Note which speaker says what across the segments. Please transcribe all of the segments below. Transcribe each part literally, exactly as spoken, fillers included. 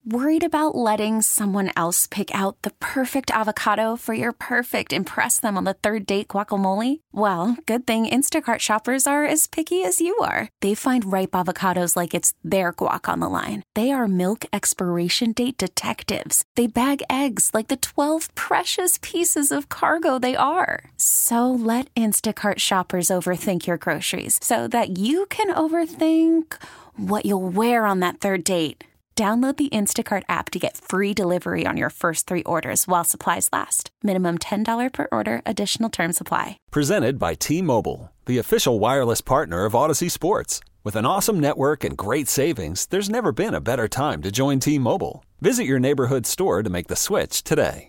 Speaker 1: Worried about letting someone else pick out the perfect avocado for your perfect impress them on the third date guacamole? Well, good thing Instacart shoppers are as picky as you are. They find ripe avocados like it's their guac on the line. They are milk expiration date detectives. They bag eggs like the twelve precious pieces of cargo they are. So let Instacart shoppers overthink your groceries so that you can overthink what you'll wear on that third date. Download the Instacart app to get free delivery on your first three orders while supplies last. Minimum ten dollars per order. Additional terms apply.
Speaker 2: Presented by T-Mobile, the official wireless partner of Odyssey Sports. With an awesome network and great savings, there's never been a better time to join T-Mobile. Visit your neighborhood store to make the switch today.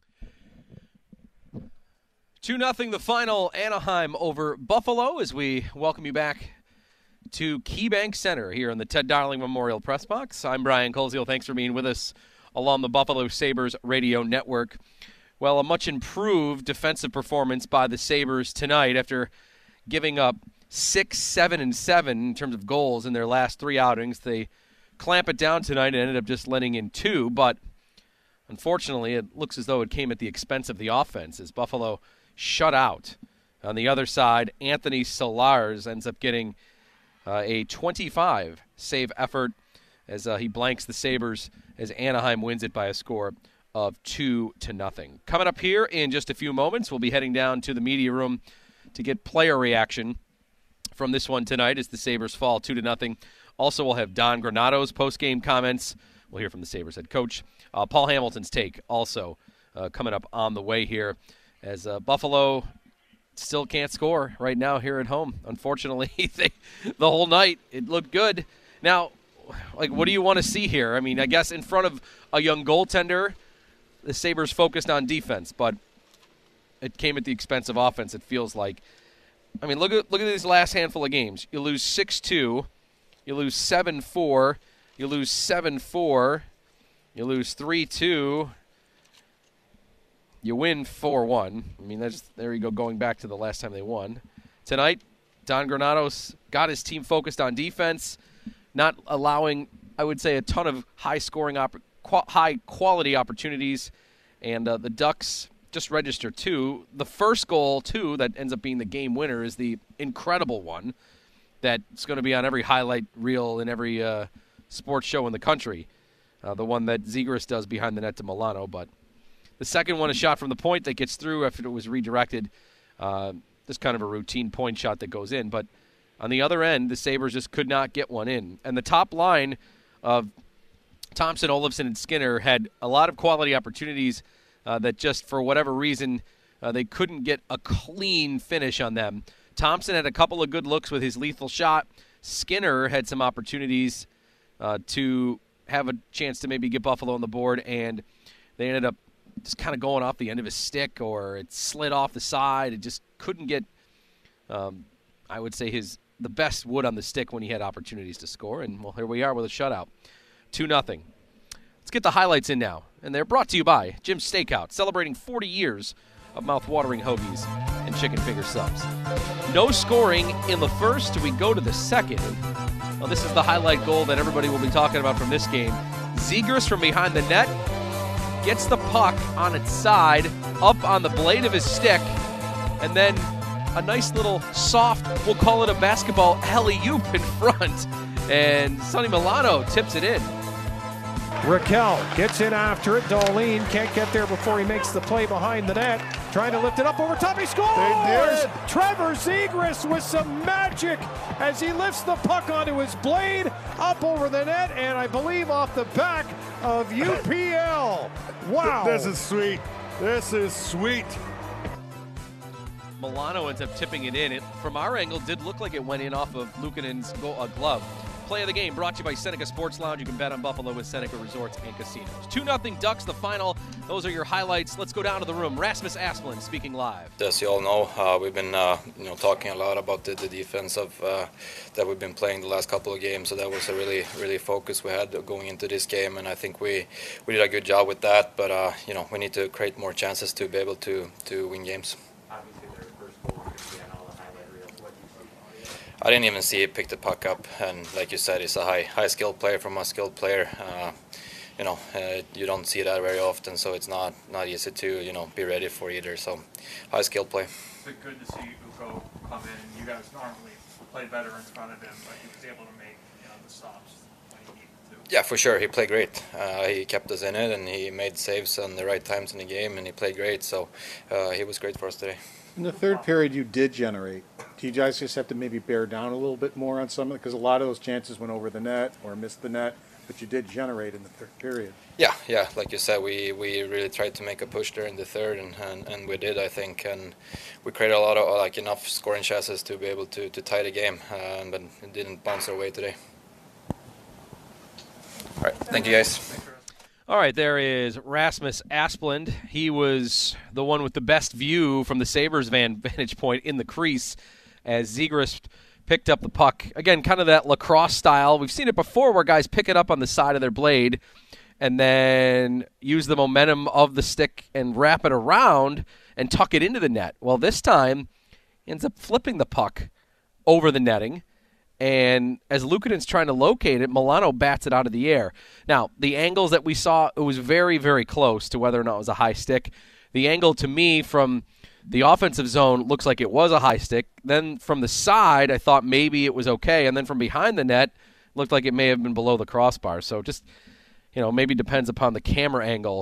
Speaker 3: two nothing the final, Anaheim over Buffalo, as we welcome you back to KeyBank Center here in the Ted Darling Memorial Press Box. I'm Brian Koziel. Thanks for being with us along the Buffalo Sabres radio network. Well, a much improved defensive performance by the Sabres tonight after giving up six, seven, and seven in terms of goals in their last three outings. They clamp it down tonight and ended up just letting in two, but unfortunately it looks as though it came at the expense of the offense as Buffalo shut out. On the other side, Anthony Solars ends up getting Uh, a twenty-five save effort as uh, he blanks the Sabres as Anaheim wins it by a score of two to nothing. Coming up here in just a few moments, we'll be heading down to the media room to get player reaction from this one tonight as the Sabres fall two to nothing. Also, we'll have Don Granato's post-game comments. We'll hear from the Sabres head coach. Uh, Paul Hamilton's take also uh, coming up on the way here as uh, Buffalo still can't score right now here at home. Unfortunately, they, the whole night it looked good. Now, like, what do you want to see here? I mean, I guess in front of a young goaltender, the Sabres focused on defense, but it came at the expense of offense, it feels like. I mean, look at look at these last handful of games. You lose six two, you lose seven four, you lose seven four, you lose three two. You win four one. I mean, that's there you go, going back to the last time they won. Tonight, Don Granato's got his team focused on defense, not allowing, I would say, a ton of high-scoring, opp- qu- high-quality opportunities. And uh, the Ducks just register two. The first goal, too, that ends up being the game winner is the incredible one that's going to be on every highlight reel in every uh, sports show in the country. Uh, the one that Zegras does behind the net to Milano, but the second one, a shot from the point that gets through after it was redirected. Uh, just kind of a routine point shot that goes in. But on the other end, the Sabres just could not get one in. And the top line of Thompson, Olofsson, and Skinner had a lot of quality opportunities uh, that just for whatever reason uh, they couldn't get a clean finish on them. Thompson had a couple of good looks with his lethal shot. Skinner had some opportunities uh, to have a chance to maybe get Buffalo on the board, and they ended up just kind of going off the end of his stick, or it slid off the side. It just couldn't get, um, I would say, his the best wood on the stick when he had opportunities to score. And, well, here we are with a shutout. two nothing. Let's get the highlights in now. And they're brought to you by Jim's Steakhouse, celebrating forty years of mouth-watering hoagies and chicken finger subs. No scoring in the first. We go to the second. Well, this is the highlight goal that everybody will be talking about from this game. Zegras from behind the net gets the puck on its side, up on the blade of his stick, and then a nice little soft, we'll call it a basketball alley-oop in front, and Sonny Milano tips it in.
Speaker 4: Raquel gets in after it. Dahlin can't get there before he makes the play behind the net. Trying to lift it up over top. He scores!
Speaker 5: They did.
Speaker 4: Trevor Zegras with some magic as he lifts the puck onto his blade up over the net, and I believe off the back of U P L. Wow.
Speaker 5: This is sweet. This is sweet.
Speaker 3: Milano ends up tipping it in. It, from our angle, did look like it went in off of Luukkonen's go, uh, glove. Play of the game brought to you by Seneca Sports Lounge. You can bet on Buffalo with Seneca Resorts and Casinos. two nothing Ducks, the final. Those are your highlights. Let's go down to the room. Rasmus Asplund speaking live.
Speaker 6: As you all know, uh, we've been uh, you know talking a lot about the, the defense of uh, that we've been playing the last couple of games. So that was a really really focus we had going into this game, and I think we, we did a good job with that. But uh, you know we need to create more chances to be able to to win games. I didn't even see it pick the puck up, and like you said, he's a high high skilled player from a skilled player. Uh, you know, uh, you don't see that very often, so it's not, not easy to, you know, be ready for either. So high skill play.
Speaker 7: It's good to see Ukko come in, and you guys normally play better in front of him, but he was able to make, you know, the stops when he needed to.
Speaker 6: Yeah, for sure. He played great. Uh, he kept us in it, and he made saves on the right times in the game, and he played great. So uh, he was great for us today.
Speaker 8: In the third period, you did generate. Do you guys just have to maybe bear down a little bit more on some of it? Because a lot of those chances went over the net or missed the net, but you did generate in the third period.
Speaker 6: Yeah, yeah. Like you said, we, we really tried to make a push there in the third, and, and, and we did, I think. And we created a lot of, like, enough scoring chances to be able to, to tie the game, uh, but it didn't bounce our way today. All right, thank you, guys.
Speaker 3: All right, there is Rasmus Asplund. He was the one with the best view from the Sabres' vantage point in the crease as Zegras picked up the puck. Again, kind of that lacrosse style. We've seen it before where guys pick it up on the side of their blade and then use the momentum of the stick and wrap it around and tuck it into the net. Well, this time, he ends up flipping the puck over the netting. And as Luukkonen's trying to locate it, Milano bats it out of the air. Now, the angles that we saw, it was very, very close to whether or not it was a high stick. The angle to me from the offensive zone looks like it was a high stick. Then from the side, I thought maybe it was okay. And then from behind the net, looked like it may have been below the crossbar. So just, you know, maybe depends upon the camera angle.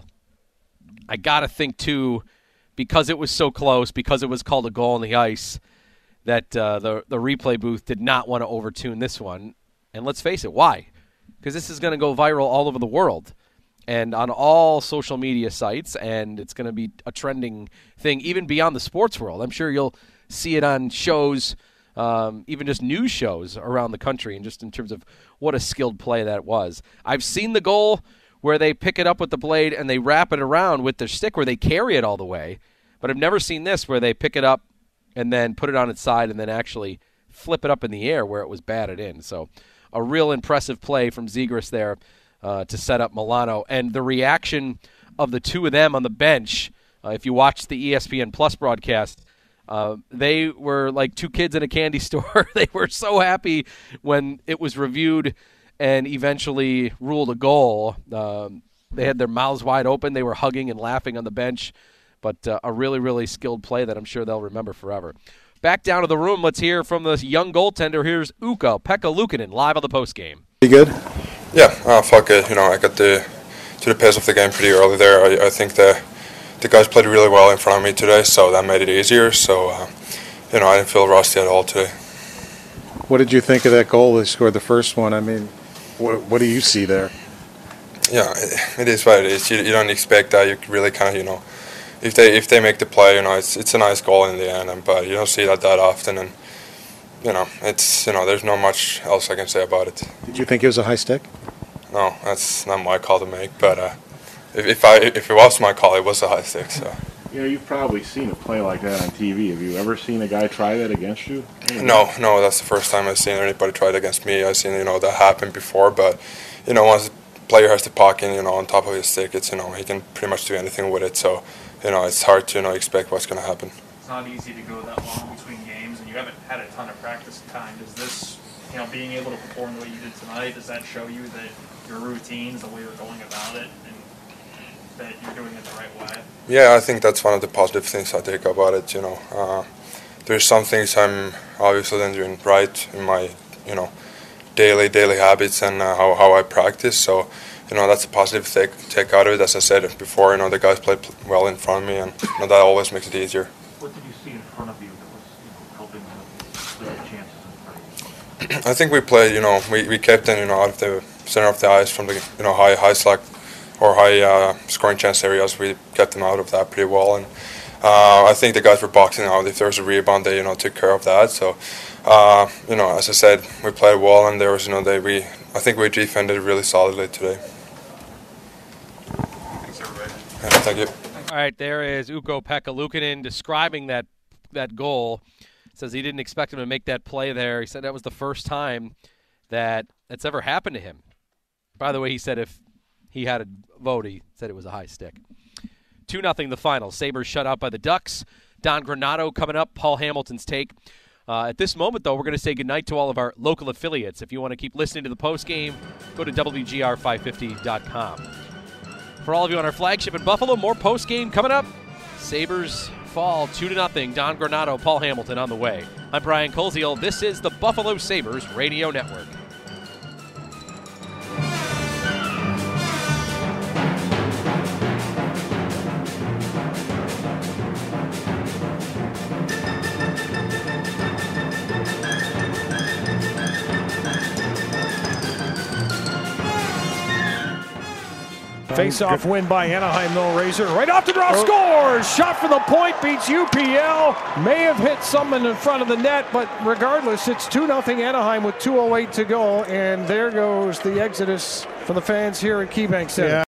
Speaker 3: I got to think, too, because it was so close, because it was called a goal on the ice, that uh, the the replay booth did not want to overtune this one. And let's face it, why? Because this is going to go viral all over the world and on all social media sites, and it's going to be a trending thing even beyond the sports world. I'm sure you'll see it on shows, um, even just news shows around the country, and just in terms of what a skilled play that was. I've seen the goal where they pick it up with the blade and they wrap it around with their stick where they carry it all the way, but I've never seen this where they pick it up and then put it on its side and then actually flip it up in the air where it was batted in. So a real impressive play from Zegras there uh, to set up Milano. And the reaction of the two of them on the bench, uh, if you watch the E S P N Plus broadcast, uh, they were like two kids in a candy store. They were so happy when it was reviewed and eventually ruled a goal. Um, they had their mouths wide open. They were hugging and laughing on the bench. But uh, a really, really skilled play that I'm sure they'll remember forever. Back down to the room, let's hear from the young goaltender. Here's Ukko Pekka Luukkonen live on the postgame.
Speaker 8: You good?
Speaker 9: Yeah, uh, fuck it. You know, I got the, to the pace of the game pretty early there. I, I think the the guys played really well in front of me today, so that made it easier. So, uh, you know, I didn't feel rusty at all today.
Speaker 8: What did you think of that goal? They scored the first one. I mean, what, what do you see there?
Speaker 9: Yeah, it, it is what it is. You, you don't expect that. You really kind of, you know, If they if they make the play, you know, it's it's a nice goal in the end, and, but you don't see that that often, and you know, it's you know, there's not much else I can say about it.
Speaker 8: Did you think it was a high stick?
Speaker 9: No, that's not my call to make, but uh, if if I if it was my call, it was a high stick. So.
Speaker 10: You know, you've probably seen a play like that on T V. Have you ever seen a guy try that against you?
Speaker 9: No, no, that's the first time I've seen anybody try it against me. I've seen you know that happen before, but you know, once the player has the puck and you know on top of his stick, it's you know he can pretty much do anything with it. So. You know, it's hard to you know expect what's going to happen.
Speaker 7: It's not easy to go that long between games, and you haven't had a ton of practice time. Does this, you know, being able to perform the way you did tonight, does that show you that your routines, the way you're going about it, and that you're doing it the right way?
Speaker 9: Yeah, I think that's one of the positive things I take about it. You know, uh, there's some things I'm obviously then doing right in my you know daily daily habits and uh, how how I practice. So. You know, that's a positive take, take out of it. As I said before, you know, the guys played well in front of me, and you know, that always makes it easier.
Speaker 10: What did you see in front of you that was you know, helping the chances in front of you?
Speaker 9: I think we played, you know, we, we kept them, you know, out of the center of the ice from the, you know, high high slack or high uh, scoring chance areas. We kept them out of that pretty well, and uh, I think the guys were boxing out. If there was a rebound, they, you know, took care of that. So, uh, you know, as I said, we played well, and there was, you know, they we I think we defended really solidly today. Thank you.
Speaker 3: All right, there is Ukko Pekka Luukkonen describing that that goal. Says he didn't expect him to make that play there. He said that was the first time that that's ever happened to him. By the way, he said if he had a vote, he said it was a high stick. two nothing the final. Sabres shut out by the Ducks. Don Granato coming up, Paul Hamilton's take. Uh, at this moment, though, we're going to say goodnight to all of our local affiliates. If you want to keep listening to the postgame, go to W G R five fifty dot com. For all of you on our flagship in Buffalo, more post-game coming up. Sabres fall two to nothing. Don Granato, Paul Hamilton on the way. I'm Brian Koziel. This is the Buffalo Sabres Radio Network.
Speaker 4: Face-off win by Anaheim, though. Razor right off the draw, scores! Shot for the point, beats U P L. May have hit someone in front of the net, but regardless, it's two nothing Anaheim with two oh eight to go, and there goes the exodus for the fans here at KeyBank Center.
Speaker 3: Yeah,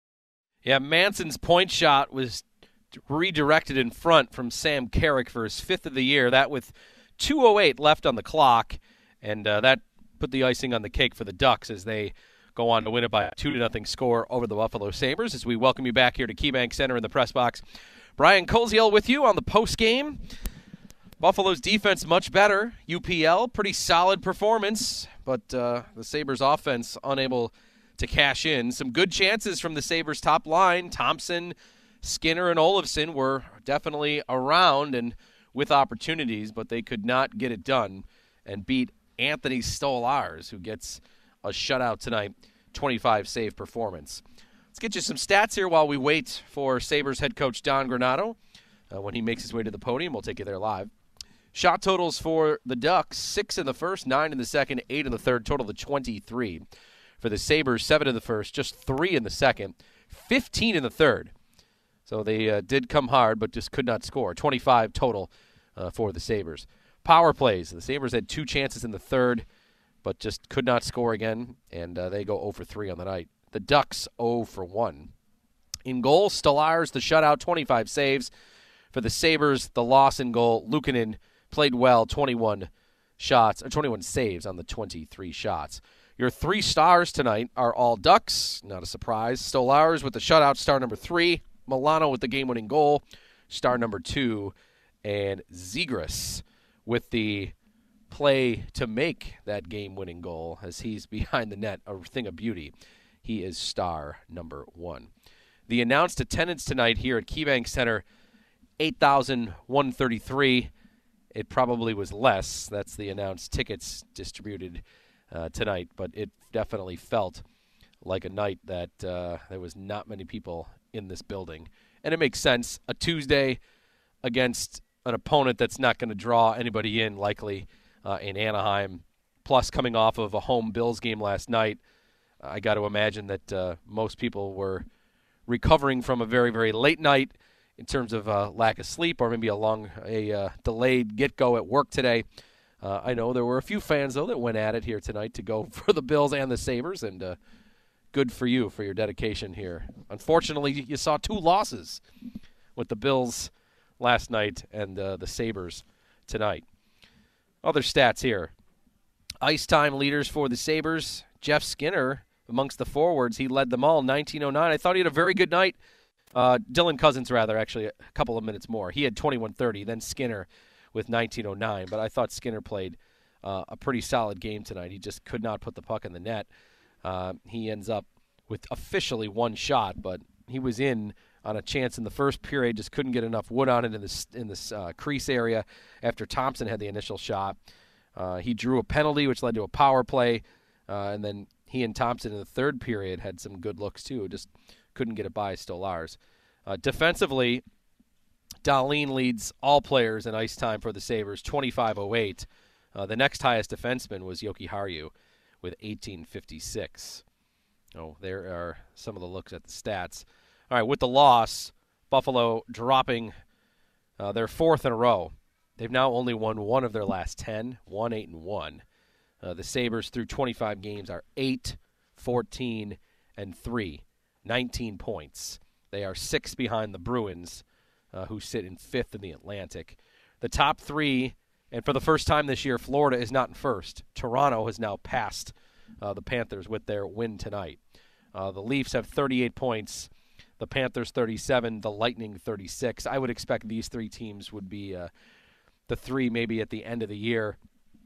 Speaker 3: yeah Manson's point shot was redirected in front from Sam Carrick for his fifth of the year. That with two oh eight left on the clock, and uh, that put the icing on the cake for the Ducks as they go on to win it by a two to nothing score over the Buffalo Sabres. As we welcome you back here to KeyBank Center in the press box, Brian Koziel with you on the post game. Buffalo's defense much better. U P L pretty solid performance, but uh, the Sabres offense unable to cash in. Some good chances from the Sabres top line. Thompson, Skinner, and Olofsson were definitely around and with opportunities, but they could not get it done and beat Anthony Stolarz, who gets a shutout tonight, twenty-five save performance. Let's get you some stats here while we wait for Sabres head coach Don Granato. Uh, when he makes his way to the podium, we'll take you there live. Shot totals for the Ducks, six in the first, nine in the second, eight in the third, total to twenty-three. For the Sabres, seven in the first, just three in the second, fifteen in the third. So they uh, did come hard, but just could not score. twenty-five total uh, for the Sabres. Power plays. The Sabres had two chances in the third, but just could not score again, and uh, they go oh for three on the night. The Ducks oh for one. In goal, Stolarz, the shutout, twenty-five saves. For the Sabres, the loss in goal, Luukkonen played well, twenty-one shots, or twenty-one saves on the twenty-three shots. Your three stars tonight are all Ducks, not a surprise. Stolarz with the shutout, star number three. Milano with the game-winning goal, star number two. And Zegras with the play to make that game-winning goal as he's behind the net, a thing of beauty. He is star number one. The announced attendance tonight here at KeyBank Center, eight thousand one hundred thirty-three. It probably was less. That's the announced tickets distributed uh, tonight, but it definitely felt like a night that uh, there was not many people in this building. And it makes sense. A Tuesday against an opponent that's not going to draw anybody in, likely, Uh, in Anaheim, plus coming off of a home Bills game last night. I got to imagine that uh, most people were recovering from a very, very late night in terms of uh, lack of sleep, or maybe a long, a uh, delayed get-go at work today. Uh, I know there were a few fans, though, that went at it here tonight to go for the Bills and the Sabres, and uh, good for you for your dedication here. Unfortunately, you saw two losses with the Bills last night and uh, the Sabres tonight. Other stats here. Ice time leaders for the Sabres. Jeff Skinner, amongst the forwards, he led them all, nineteen oh nine. I thought he had a very good night. Uh, Dylan Cousins, rather, actually, a couple of minutes more. He had twenty-one thirty, then Skinner with nineteen oh nine. But I thought Skinner played uh, a pretty solid game tonight. He just could not put the puck in the net. Uh, he ends up with officially one shot, but he was in on a chance in the first period, just couldn't get enough wood on it in this in this uh, crease area after Thompson had the initial shot. Uh, he drew a penalty, which led to a power play, uh, and then he and Thompson in the third period had some good looks too, just couldn't get it by Stolarz. Uh, defensively, Dahlin leads all players in ice time for the Sabres, twenty-five oh eight. Uh, the next highest defenseman was Joki Harju with eighteen fifty-six. Oh, there are some of the looks at the stats. All right, with the loss, Buffalo dropping uh, their fourth in a row. They've now only won one of their last ten, one, eight, and one. Uh, the Sabres through twenty-five games are eight, fourteen, and three, nineteen points. They are six behind the Bruins, uh, who sit in fifth in the Atlantic. The top three, and for the first time this year, Florida is not in first. Toronto has now passed uh, the Panthers with their win tonight. Uh, the Leafs have thirty-eight points. The Panthers thirty-seven, the Lightning thirty-six. I would expect these three teams would be uh, the three maybe at the end of the year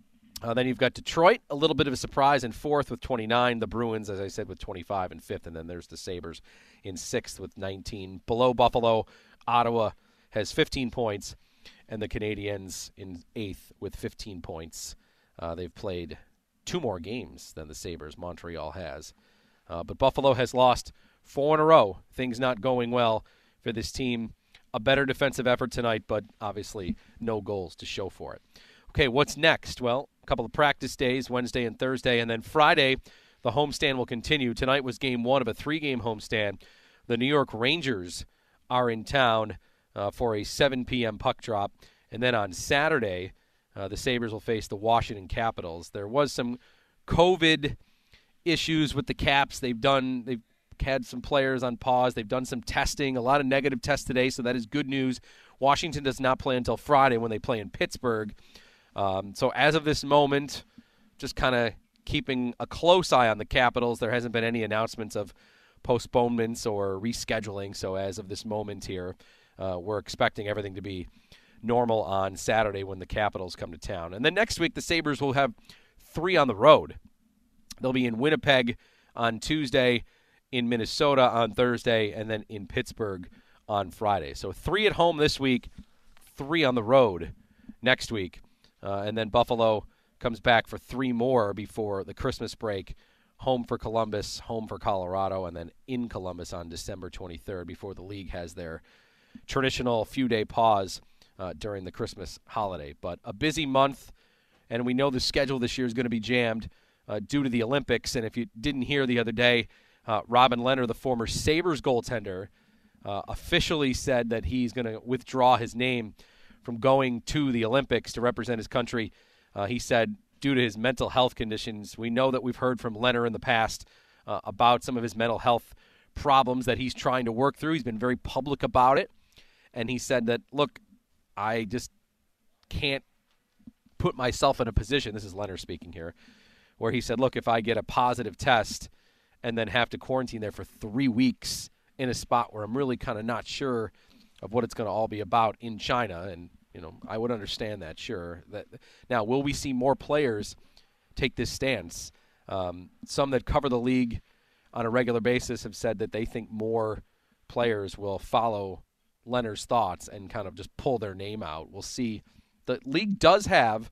Speaker 3: Uh, then you've got Detroit, a little bit of a surprise in fourth with twenty-nine. The Bruins, as I said, with twenty-five in fifth. And then there's the Sabres in sixth with nineteen. Below Buffalo, Ottawa has fifteen points. And the Canadiens in eighth with fifteen points. Uh, they've played two more games than the Sabres. Montreal has. Uh, but Buffalo has lost four in a row. Things not going well for this team. A better defensive effort tonight, but obviously no goals to show for it. Okay, what's next? Well, a couple of practice days, Wednesday and Thursday, and then Friday, the homestand will continue. Tonight was game one of a three-game homestand. The New York Rangers are in town uh, for a seven p.m. puck drop. And then on Saturday, uh, the Sabres will face the Washington Capitals. There was some COVID issues with the Caps. They've done, they've had some players on pause. They've done some testing, a lot of negative tests today, so that is good news. Washington does not play until Friday when they play in Pittsburgh. Um, so as of this moment, just kind of keeping a close eye on the Capitals. There hasn't been any announcements of postponements or rescheduling. So as of this moment here, uh, we're expecting everything to be normal on Saturday when the Capitals come to town. And then next week, the Sabres will have three on the road. They'll be in Winnipeg on Tuesday, in Minnesota on Thursday, and then in Pittsburgh on Friday. So three at home this week, three on the road next week. Uh, and then Buffalo comes back for three more before the Christmas break. Home for Columbus, home for Colorado, and then in Columbus on December twenty-third before the league has their traditional few-day pause uh, during the Christmas holiday. But a busy month, and we know the schedule this year is going to be jammed uh, due to the Olympics. And if you didn't hear the other day, uh, Robin Lehner, the former Sabres goaltender, uh, officially said that he's going to withdraw his name from going to the Olympics to represent his country. Uh, he said due to his mental health conditions. We know that we've heard from Lehner in the past uh, about some of his mental health problems that he's trying to work through. He's been very public about it. And he said that, look, I just can't put myself in a position, this is Lehner speaking here, where he said, look, if I get a positive test and then have to quarantine there for three weeks in a spot where I'm really kind of not sure of what it's going to all be about in China, and you know, I would understand that, sure. That now, will we see more players take this stance? Um, some that cover the league on a regular basis have said that they think more players will follow Lehner's thoughts and kind of just pull their name out. We'll see. The league does have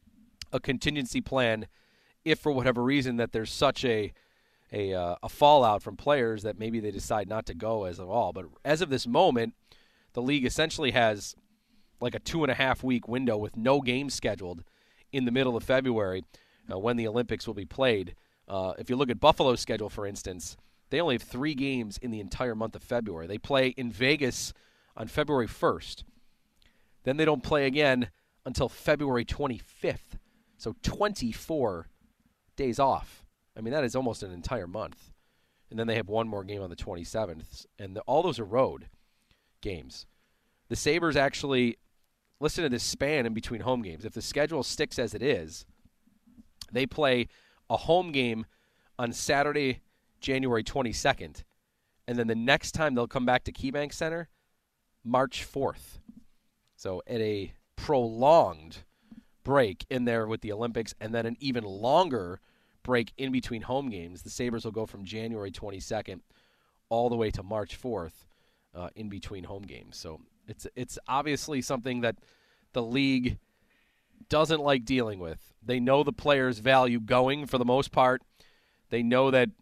Speaker 3: a contingency plan if, for whatever reason, that there's such a a, uh, a fallout from players that maybe they decide not to go as of all. But as of this moment, the league essentially has like a two and a half week window with no games scheduled in the middle of February uh, when the Olympics will be played. Uh, if you look at Buffalo's schedule, for instance, they only have three games in the entire month of February. They play in Vegas on February first. Then they don't play again until February twenty-fifth. So twenty-four days off. I mean, that is almost an entire month. And then they have one more game on the twenty-seventh. And the, all those are road games. The Sabres actually, listen to this span in between home games. If the schedule sticks as it is, they play a home game on Saturday, January twenty-second. And then the next time they'll come back to KeyBank Center, March fourth. So at a prolonged break in there with the Olympics, and then an even longer break in between home games, the Sabres will go from January twenty-second all the way to March fourth uh, in between home games. So it's it's obviously something that the league doesn't like dealing with. They know the players value going for the most part. They know that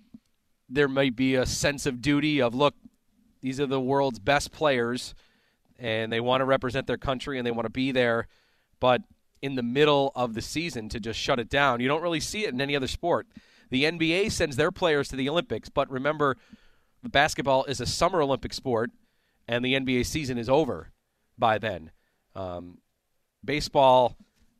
Speaker 3: there might be a sense of duty of, look, these are the world's best players, and they want to represent their country and they want to be there. But in the middle of the season to just shut it down, you don't really see it in any other sport. The N B A sends their players to the Olympics, but remember, the basketball is a summer Olympic sport, and the N B A season is over by then. Um, baseball,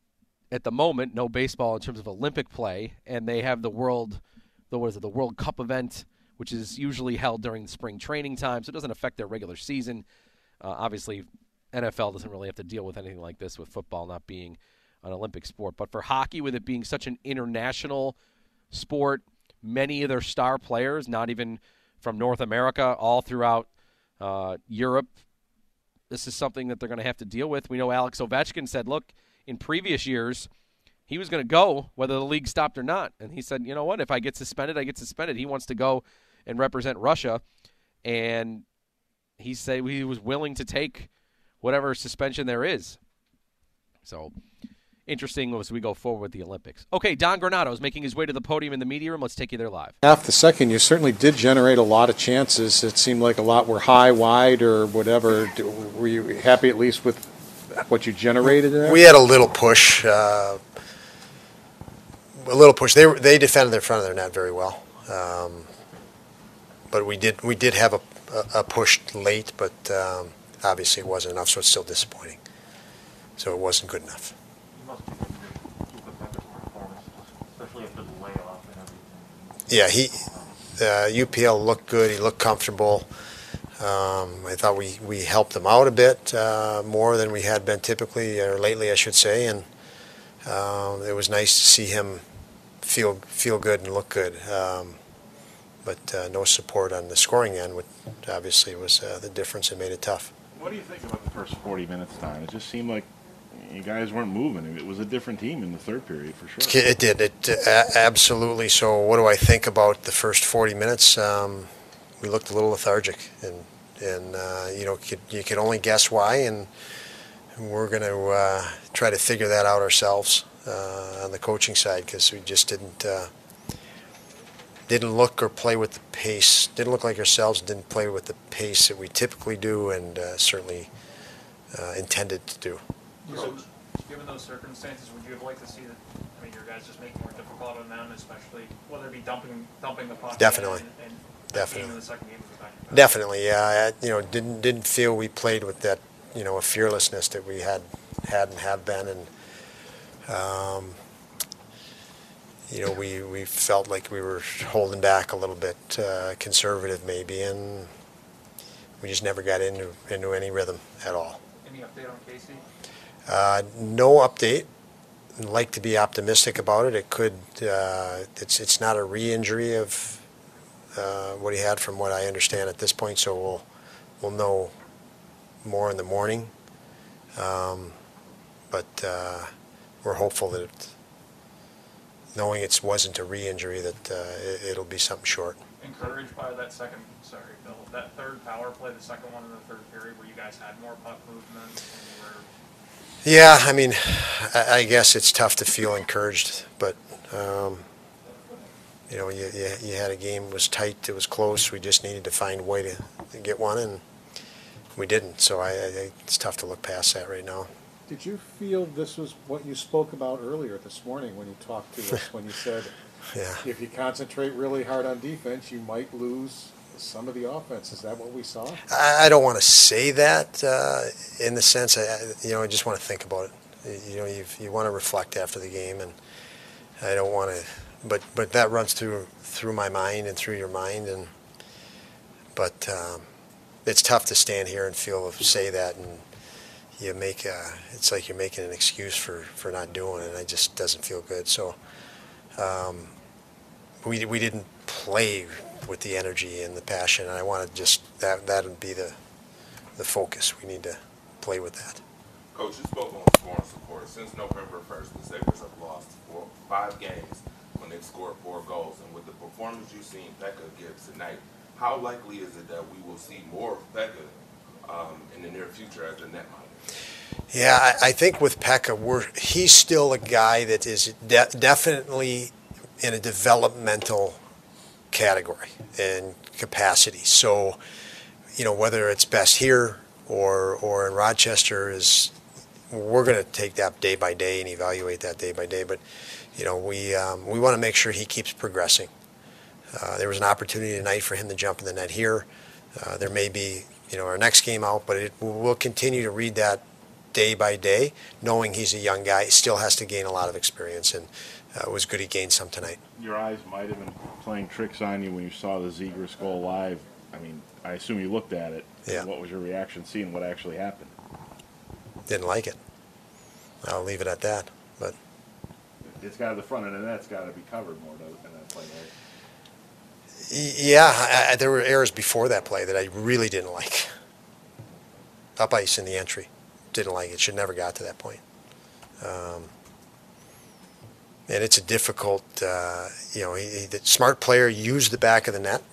Speaker 3: at the moment, no baseball in terms of Olympic play, and they have the World, the what is it, the World Cup event, which is usually held during spring training time, so it doesn't affect their regular season. Uh, obviously, N F L doesn't really have to deal with anything like this with football not being an Olympic sport. But for hockey, with it being such an international sport, many of their star players, not even from North America, all throughout uh, Europe, this is something that they're going to have to deal with. We know Alex Ovechkin said, look, in previous years, he was going to go whether the league stopped or not. And he said, you know what, if I get suspended, I get suspended. He wants to go and represent Russia. And he said he was willing to take whatever suspension there is. So interesting as we go forward with the Olympics. Okay, Don Granato is making his way to the podium in the media room. Let's take you there live.
Speaker 8: Half the second, you certainly did generate a lot of chances. It seemed like a lot were high, wide, or whatever. Were you happy at least with what you generated there?
Speaker 11: We had a little push. Uh, a little push. They they defended their front of their net very well. Um, but we did we did have a, a, a push late, but um, obviously it wasn't enough, so it's still disappointing. So it wasn't good enough.
Speaker 10: Especially after the layoff and everything.
Speaker 11: Yeah, he uh, U P L looked good. He looked comfortable. Um, I thought we, we helped him out a bit uh, more than we had been typically, or lately, I should say. And um, it was nice to see him feel feel good and look good. Um, but uh, no support on the scoring end, which obviously was uh, the difference and made it tough.
Speaker 12: What do you think about the first forty minutes, Don? It just seemed like you guys weren't moving. It was a different team in the third period, for sure.
Speaker 11: It did. It uh, absolutely. So what do I think about the first forty minutes? Um, we looked a little lethargic, and and uh, you know could, you could only guess why, and we're going to uh, try to figure that out ourselves uh, on the coaching side, because we just didn't uh, didn't look or play with the pace. Didn't look like ourselves. Didn't play with the pace that we typically do, and uh, certainly uh, intended to do.
Speaker 7: So, given those circumstances, would you have liked to see that? I mean, your guys just make it more difficult on them, especially whether it be dumping, dumping the puck.
Speaker 11: Definitely,
Speaker 7: and, and
Speaker 11: definitely.
Speaker 7: Game in the second game of the back.
Speaker 11: Definitely, yeah. I, you know, didn't didn't feel we played with that, you know, a fearlessness that we had had and have been, and um, you know, we we felt like we were holding back a little bit, uh, conservative maybe, and we just never got into into any rhythm at all.
Speaker 7: Any update on Casey?
Speaker 11: Uh, no update. I'd like to be optimistic about it. It could. Uh, it's it's not a re-injury of uh, what he had, from what I understand at this point. So we'll we'll know more in the morning. Um, but uh, we're hopeful that, it, knowing it wasn't a re-injury, that uh, it, it'll be something short.
Speaker 7: Encouraged by that second, sorry, Bill, that third power play, the second one in the third period, where you guys had more puck movement and you were.
Speaker 11: Yeah, I mean, I, I guess it's tough to feel encouraged, but um, you know, you, you you had a game, it was tight, it was close. We just needed to find a way to, to get one, and we didn't. So I, I, it's tough to look past that right now.
Speaker 8: Did you feel this was what you spoke about earlier this morning when you talked to us, when you said,
Speaker 11: yeah,
Speaker 8: if you concentrate really hard on defense, you might lose some of the offense? Is that what we saw?
Speaker 11: I, I don't want to say that uh, in the sense, I, you know, I just want to think about it. You know, you you want to reflect after the game, and I don't want to, but but that runs through through my mind and through your mind, and but um, it's tough to stand here and feel say that, and you make a, it's like you're making an excuse for, for not doing it, and it just doesn't feel good. So um, we we didn't play with the energy and the passion, and I want to just that that would be the the focus. We need to play with that.
Speaker 13: Coach, you spoke on scoring support. Since November first, the Sabres have lost four, five games when they've scored four goals. And with the performance you've seen Pekka give tonight, how likely is it that we will see more of Pekka um, in the near future as a netminder?
Speaker 11: Yeah, I, I think with Pekka, we're he's still a guy that is de- definitely in a developmental category and capacity. So, you know, whether it's best here or or in Rochester, is we're going to take that day by day and evaluate that day by day. But, you know, we um, we want to make sure he keeps progressing. Uh, there was an opportunity tonight for him to jump in the net here. Uh, there may be, you know, our next game out, but it, we'll continue to read that day by day, knowing he's a young guy. He still has to gain a lot of experience, and uh, it was good he gained some tonight.
Speaker 12: Your eyes might have been playing tricks on you when you saw the Zegras goal live. I mean, I assume you looked at it.
Speaker 11: Yeah.
Speaker 12: What was your reaction seeing what actually happened?
Speaker 11: Didn't like it. I'll leave it at that. But
Speaker 12: it's got the front end, and that's got to be covered more in that play, right?
Speaker 11: Yeah, I, I, there were errors before that play that I really didn't like. Up ice in the entry. Didn't like it. Should never got to that point. Um, and it's a difficult, uh, you know, he, he, the smart player used the back of the net,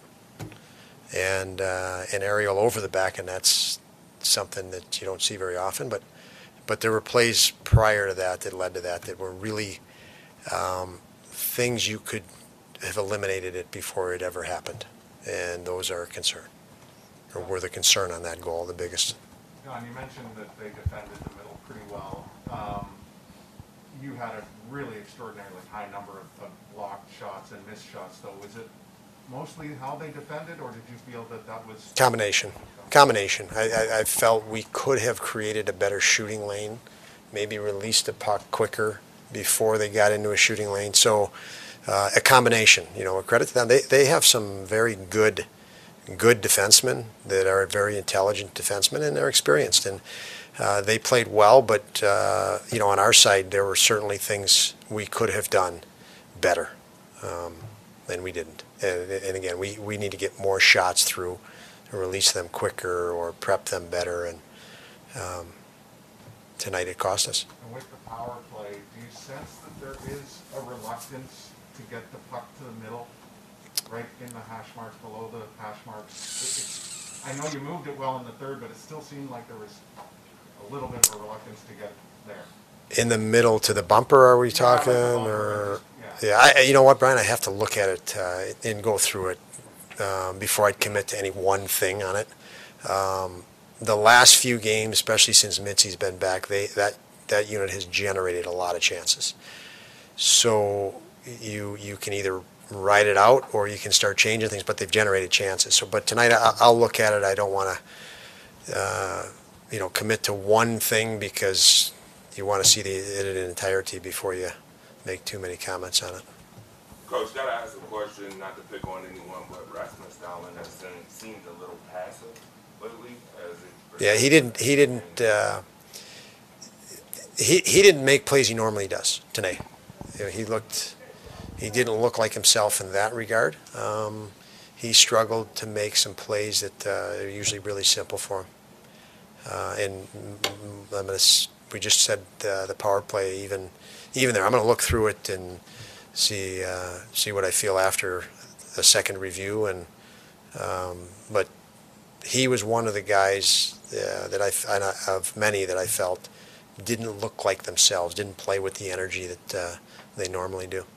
Speaker 11: and uh, an aerial over the back, and that's something that you don't see very often. But but there were plays prior to that that led to that that were really um, things you could have eliminated it before it ever happened, and those are a concern, or were the concern on that goal the biggest.
Speaker 14: John, you mentioned that they defended the middle pretty well. Um, you had a really extraordinarily high number of, of blocked shots and missed shots, though. Was it mostly how they defended, or did you feel that that was...
Speaker 11: Combination. Combination. I, I, I felt we could have created a better shooting lane, maybe released the puck quicker before they got into a shooting lane. So uh, a combination, you know, a credit to them. They, they have some very good good defensemen that are very intelligent defensemen, and they're experienced. And uh, they played well, but, uh, you know, on our side, there were certainly things we could have done better, um, and we didn't. And, and again, we, we need to get more shots through, and release them quicker or prep them better. And um, tonight it cost us.
Speaker 14: And with the power play, do you sense that there is a reluctance to get the puck to the middle, right in the hash marks, below the hash marks? It, it, I know you moved it well in the third, but it still seemed like there was a little bit of a reluctance to get there.
Speaker 11: In the middle to the bumper, are we
Speaker 14: Yeah,
Speaker 11: talking?
Speaker 14: like the bumper,
Speaker 11: or
Speaker 14: yeah.
Speaker 11: yeah, I, you know what, Brian? I have to look at it uh, and go through it um, before I'd commit to any one thing on it. Um, the last few games, especially since Mitzi's been back, they that that unit has generated a lot of chances. So you you can either ride it out or you can start changing things, but they've generated chances. So, but tonight I, I'll look at it. I don't want to, uh, you know, commit to one thing because you want to see the it in entirety before you make too many comments on it.
Speaker 13: Coach, gotta ask a question, not to pick on anyone, but Rasmus Dahlin has been, seemed a little passive lately. As it
Speaker 11: Yeah, he didn't. He didn't. Uh, he he didn't make plays he normally does tonight. You know, he looked. He didn't look like himself in that regard. Um, he struggled to make some plays that uh, are usually really simple for him. Uh, and I'm gonna. We just said uh, the power play. Even even there, I'm going to look through it and see uh, see what I feel after a second review. And um, but he was one of the guys uh, that I of many that I felt didn't look like themselves, didn't play with the energy that uh, they normally do.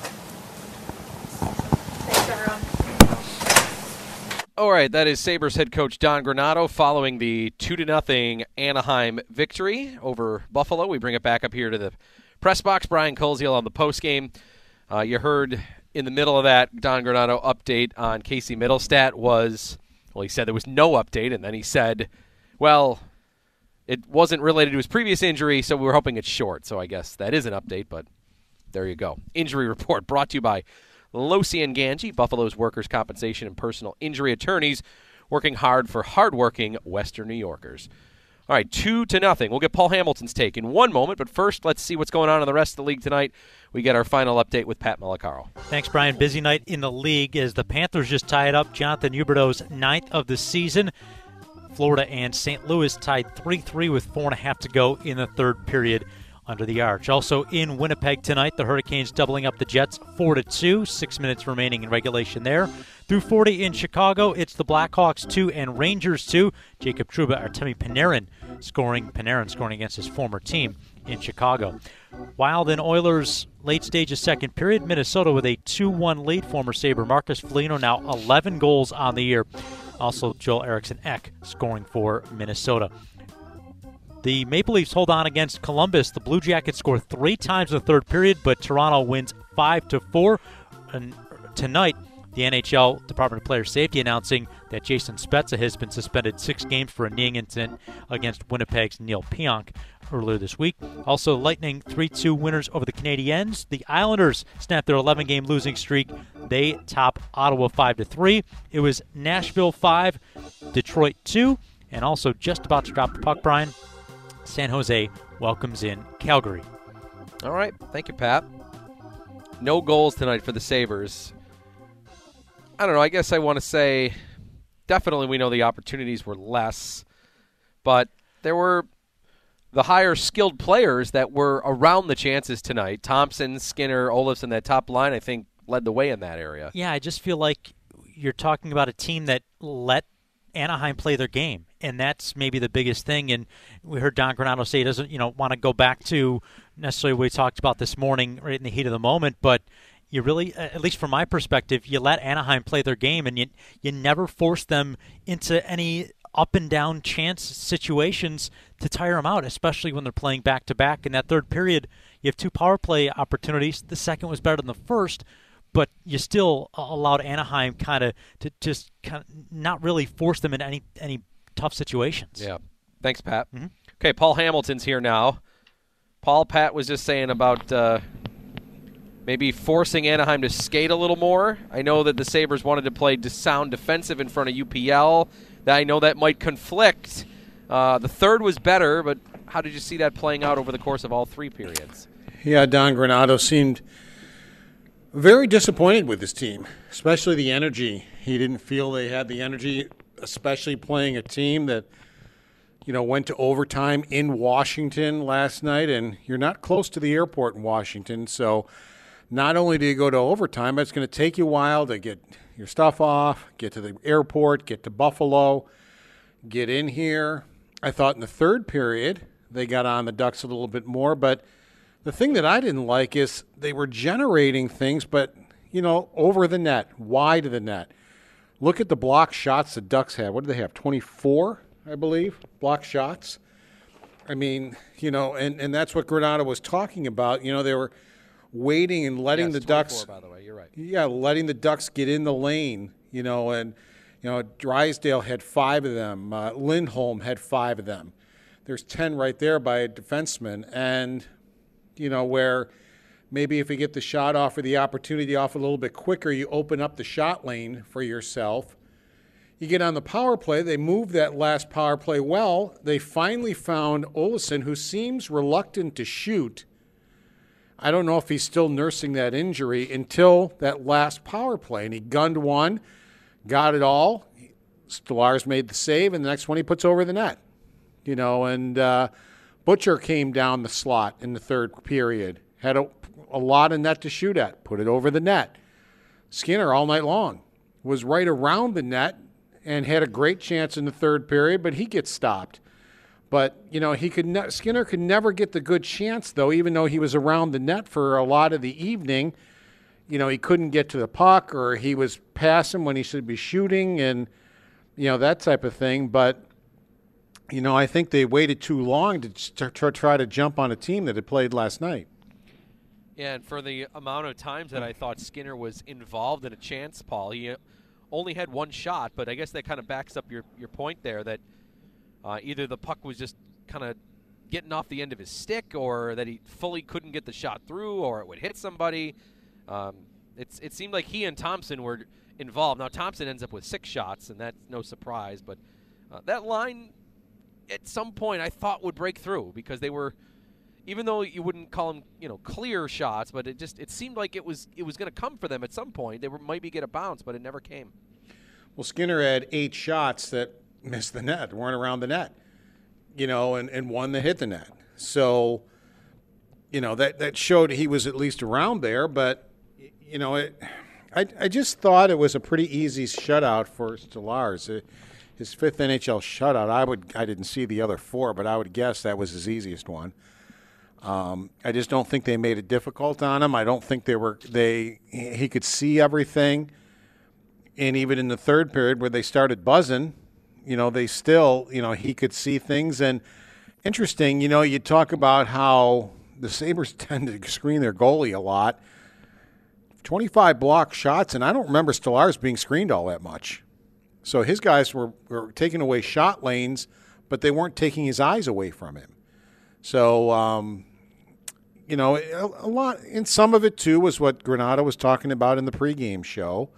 Speaker 15: Thanks, everyone.
Speaker 3: All right, that is Sabres head coach Don Granato following the two to nothing Anaheim victory over Buffalo. We bring it back up here to the press box. Brian Koziel on the postgame. Uh, you heard in the middle of that Don Granato update on Casey Mittelstadt was, well, he said there was no update, and then he said, well, it wasn't related to his previous injury, so we were hoping it's short. So I guess that is an update, but there you go. Injury report brought to you by Losi and Ganji, Buffalo's workers' compensation and personal injury attorneys, working hard for hardworking Western New Yorkers. All right, two to nothing. We'll get Paul Hamilton's take in one moment, but first, let's see what's going on in the rest of the league tonight. We get our final update with Pat Malacaro.
Speaker 16: Thanks, Brian. Busy night in the league as the Panthers just tied up Jonathan Huberdeau's ninth of the season. Florida and Saint Louis tied three three with four and a half to go in the third period under the arch. Also in Winnipeg tonight, the Hurricanes doubling up the Jets four to two, six minutes remaining in regulation there. Through forty in Chicago, it's the Blackhawks two and Rangers two. Jacob Trouba, Artemi Panarin scoring, Panarin scoring against his former team in Chicago. Wild and Oilers late stage of second period, Minnesota with a two one lead. Former Sabre Marcus Foligno now eleven goals on the year. Also Joel Eriksson Ek scoring for Minnesota. The Maple Leafs hold on against Columbus. The Blue Jackets score three times in the third period, but Toronto wins five to four. And tonight, the N H L Department of Player Safety announcing that Jason Spezza has been suspended six games for a kneeing incident against Winnipeg's Neil Pionk earlier this week. Also, Lightning three two winners over the Canadiens. The Islanders snapped their eleven-game losing streak. They top Ottawa five to three. It was Nashville five, Detroit two, and also just about to drop the puck, Brian, San Jose welcomes in Calgary.
Speaker 3: All right. Thank you, Pat. No goals tonight for the Sabres. I don't know. I guess I want to say definitely we know the opportunities were less, but there were the higher skilled players that were around the chances tonight. Thompson, Skinner, Olofsson, that top line, I think, led the way in that area.
Speaker 16: Yeah, I just feel like you're talking about a team that let Anaheim play their game, and that's maybe the biggest thing. And we heard Don Granato say he doesn't, you know, want to go back to necessarily what we talked about this morning right in the heat of the moment, but you really, at least from my perspective, you let Anaheim play their game, and you you never force them into any up and down chance situations to tire them out, especially when they're playing back to back. In that third period, you have two power play opportunities. The second was better than the first, but you still allowed Anaheim kind of to just kind of not really force them in any any tough situations.
Speaker 3: Yeah. Thanks, Pat.
Speaker 16: Mm-hmm.
Speaker 3: Okay, Paul Hamilton's here now. Paul, Pat was just saying about uh, maybe forcing Anaheim to skate a little more. I know that the Sabres wanted to play sound defensive in front of U P L. I know that might conflict. Uh, the third was better, but how did you see that playing out over the course of all three periods?
Speaker 8: Yeah, Don Granato seemed very disappointed with his team, especially the energy. He didn't feel they had the energy, especially playing a team that, you know, went to overtime in Washington last night, and you're not close to the airport in Washington, so not only do you go to overtime, but it's going to take you a while to get your stuff off, get to the airport, get to Buffalo, get in here. I thought in the third period they got on the Ducks a little bit more, but the thing that I didn't like is they were generating things, but, you know, over the net, wide of the net. Look at the block shots the Ducks had. What do they have, twenty-four, I believe, block shots? I mean, you know, and, and that's what Granato was talking about. You know, they were waiting and letting
Speaker 3: yes,
Speaker 8: the Ducks.
Speaker 3: by the way, you're right.
Speaker 8: Yeah, letting the Ducks get in the lane, you know, and, you know, Drysdale had five of them. Uh, Lindholm had five of them. There's ten right there by a defenseman. And, you know, where maybe if you get the shot off or the opportunity off a little bit quicker, you open up the shot lane for yourself. You get on the power play. They moved that last power play well. They finally found Olofsson, who seems reluctant to shoot. I don't know if he's still nursing that injury until that last power play. And he gunned one, got it all. Stolarz made the save, and the next one he puts over the net. You know, and uh, Butcher came down the slot in the third period. Had a, a lot of net to shoot at. Put it over the net. Skinner all night long was right around the net and had a great chance in the third period, but he gets stopped. But, you know, he could ne- Skinner could never get the good chance, though, even though he was around the net for a lot of the evening. You know, he couldn't get to the puck, or he was passing when he should be shooting, and, you know, that type of thing. But, you know, I think they waited too long to, to, to try to jump on a team that had played last night.
Speaker 3: Yeah, and for the amount of times that I thought Skinner was involved in a chance, Paul, he only had one shot, but I guess that kind of backs up your, your point there that Uh, either the puck was just kind of getting off the end of his stick, or that he fully couldn't get the shot through, or it would hit somebody. Um, it's it seemed like he and Thompson were involved. Now Thompson ends up with six shots, and that's no surprise. But uh, that line, at some point, I thought would break through, because they were, even though you wouldn't call them, you know, clear shots, but it just it seemed like it was it was going to come for them at some point. They were maybe get a bounce, but it never came.
Speaker 8: Well, Skinner had eight shots that missed the net, weren't around the net, you know, and, and one that hit the net. So, you know, that, that showed he was at least around there. But, you know, it, I I just thought it was a pretty easy shutout for Stolarz. It, his fifth N H L shutout. I would I didn't see the other four, but I would guess that was his easiest one. Um, I just don't think they made it difficult on him. I don't think they were they he could see everything. And even in the third period where they started buzzing, you know, they still, you know, he could see things. And interesting, you know, you talk about how the Sabres tend to screen their goalie a lot. twenty-five block shots, and I don't remember Stolarz being screened all that much. So his guys were, were taking away shot lanes, but they weren't taking his eyes away from him. So, um, you know, a, a lot, and some of it, too, was what Granato was talking about in the pregame show,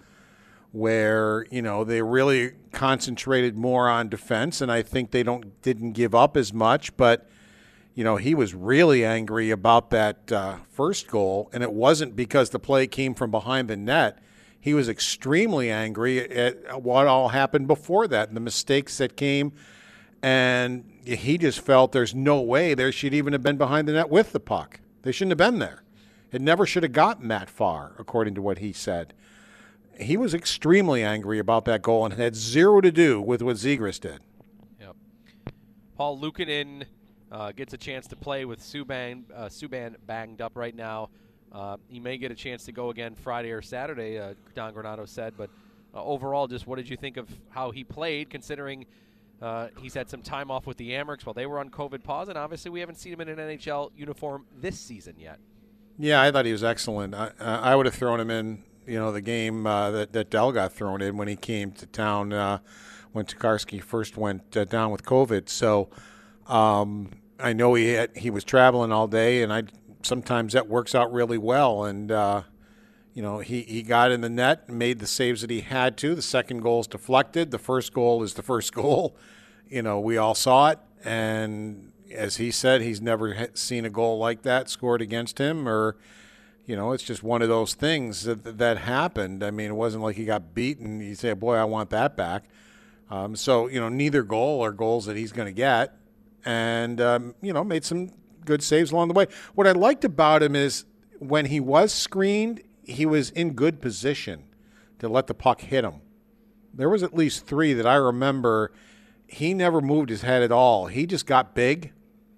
Speaker 8: where, you know, they really concentrated more on defense, and I think they don't didn't give up as much. But, you know, he was really angry about that uh, first goal, and it wasn't because the play came from behind the net. He was extremely angry at what all happened before that, and the mistakes that came And he just felt there's no way there should even have been behind the net with the puck. They shouldn't have been there. It never should have gotten that far, according to what he said. He was extremely angry about that goal, and it had zero to do with what Zegras did.
Speaker 3: Yep. Paul Luukkonen uh, gets a chance to play with Subban, uh, Subban banged up right now. Uh, he may get a chance to go again Friday or Saturday, uh, Don Granato said. But uh, overall, just what did you think of how he played, considering uh, he's had some time off with the Amerks while they were on COVID pause, and obviously we haven't seen him in an N H L uniform this season yet.
Speaker 8: Yeah, I thought he was excellent. I, I would have thrown him in, you know, the game uh, that, that Dell got thrown in when he came to town uh, when Tokarski first went uh, down with COVID. So um, I know he had, he was traveling all day, and I sometimes that works out really well. And, uh, you know, he, he got in the net and made the saves that he had to. The second goal is deflected. The first goal is the first goal. You know, we all saw it. And as he said, he's never seen a goal like that scored against him, or, you know, it's just one of those things that that happened. I mean, it wasn't like he got beaten. You say, boy, I want that back. Um, so, you know, neither goal are goals that he's going to get. And, um, you know, made some good saves along the way. What I liked about him is when he was screened, he was in good position to let the puck hit him. There was at least three that I remember. He never moved his head at all. He just got big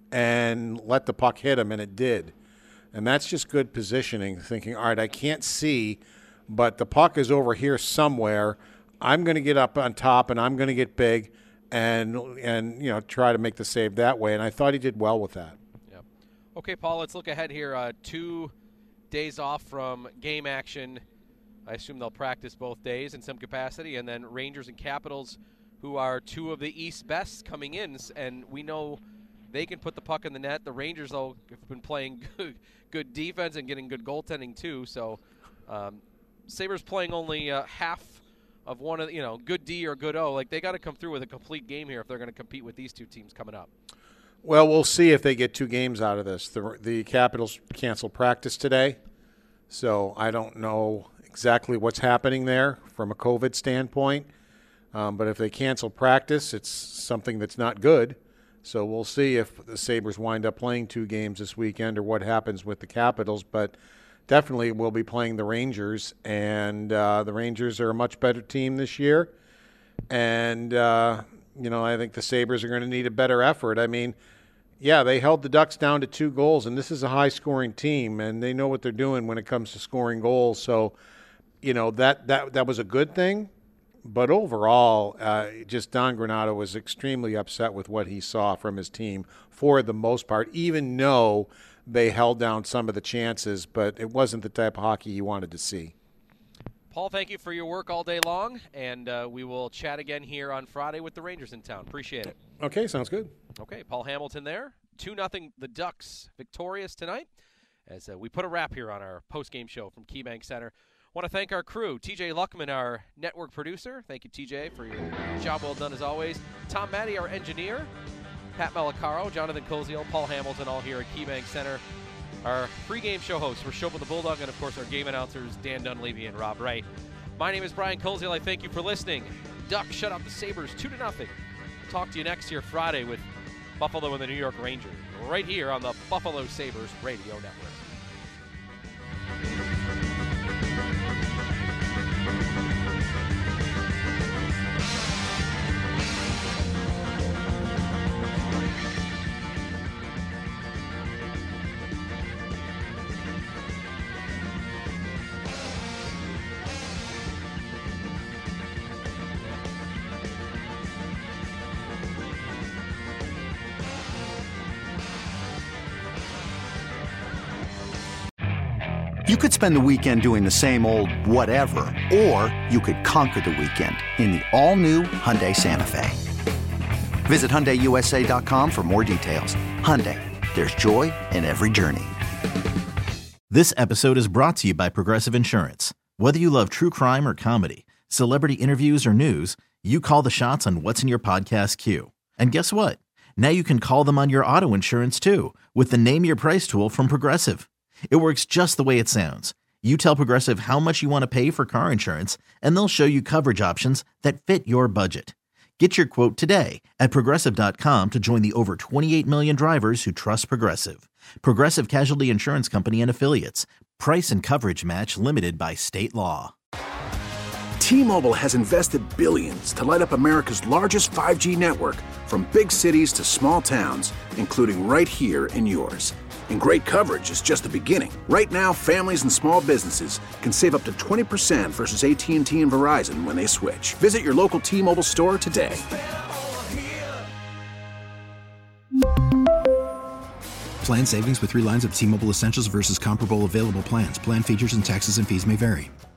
Speaker 8: and let the puck hit him, and it did. And that's just good positioning, thinking, all right, I can't see, but the puck is over here somewhere. I'm going to get up on top, and I'm going to get big and, and you know, try to make the save that way. And I thought he did well with that.
Speaker 3: Yep. Okay, Paul, let's look ahead here. Uh, two days off from game action. I assume they'll practice both days in some capacity. And then Rangers and Capitals, who are two of the East best coming in, and we know they can put the puck in the net. The Rangers, though, have been playing good, good defense and getting good goaltending, too. So um, Sabres playing only uh, half of one of, you know, good D or good O. Like, they got to come through with a complete game here if they're going to compete with these two teams coming up.
Speaker 8: Well, we'll see if they get two games out of this. The, the Capitals canceled practice today, so I don't know exactly what's happening there from a COVID standpoint. Um, but if they cancel practice, it's something that's not good. So we'll see if the Sabres wind up playing two games this weekend or what happens with the Capitals. But definitely we'll be playing the Rangers, and uh, the Rangers are a much better team this year. And, uh, you know, I think the Sabres are going to need a better effort. I mean, yeah, they held the Ducks down to two goals, and this is a high-scoring team, and they know what they're doing when it comes to scoring goals. So, you know, that, that, that was a good thing. But overall, uh, just Don Granato was extremely upset with what he saw from his team for the most part, even though they held down some of the chances, but it wasn't the type of hockey he wanted to see.
Speaker 3: Paul, thank you for your work all day long, and uh, we will chat again here on Friday with the Rangers in town. Appreciate it.
Speaker 8: Okay, sounds good.
Speaker 3: Okay, Paul Hamilton there. two nothing the Ducks victorious tonight as uh, we put a wrap here on our post-game show from KeyBank Center. Want to thank our crew, T J Luckman, our network producer. Thank you, T J, for your job well done as always. Tom Maddie, our engineer. Pat Malacaro, Jonathan Koziel, Paul Hamilton, all here at KeyBank Center. Our pregame show hosts, Rashobin the Bulldog, and, of course, our game announcers, Dan Dunleavy and Rob Wright. My name is Brian Koziel. I thank you for listening. Ducks shut out the Sabres two to nothing. Talk to you next year Friday with Buffalo and the New York Rangers right here on the Buffalo Sabres Radio Network.
Speaker 15: You could spend the weekend doing the same old whatever, or you could conquer the weekend in the all-new Hyundai Santa Fe. Visit Hyundai U S A dot com for more details. Hyundai, there's joy in every journey.
Speaker 17: This episode is brought to you by Progressive Insurance. Whether you love true crime or comedy, celebrity interviews or news, you call the shots on what's in your podcast queue. And guess what? Now you can call them on your auto insurance too with the Name Your Price tool from Progressive. It works just the way it sounds. You tell Progressive how much you want to pay for car insurance, and they'll show you coverage options that fit your budget. Get your quote today at Progressive dot com to join the over twenty-eight million drivers who trust Progressive. Progressive Casualty Insurance Company and Affiliates. Price and coverage match limited by state law.
Speaker 18: T-Mobile has invested billions to light up America's largest five G network, from big cities to small towns, including right here in yours. And great coverage is just the beginning. Right now, families and small businesses can save up to twenty percent versus A T and T and Verizon when they switch. Visit your local T-Mobile store today.
Speaker 19: Plan savings with three lines of T-Mobile Essentials versus comparable available plans. Plan features and taxes and fees may vary.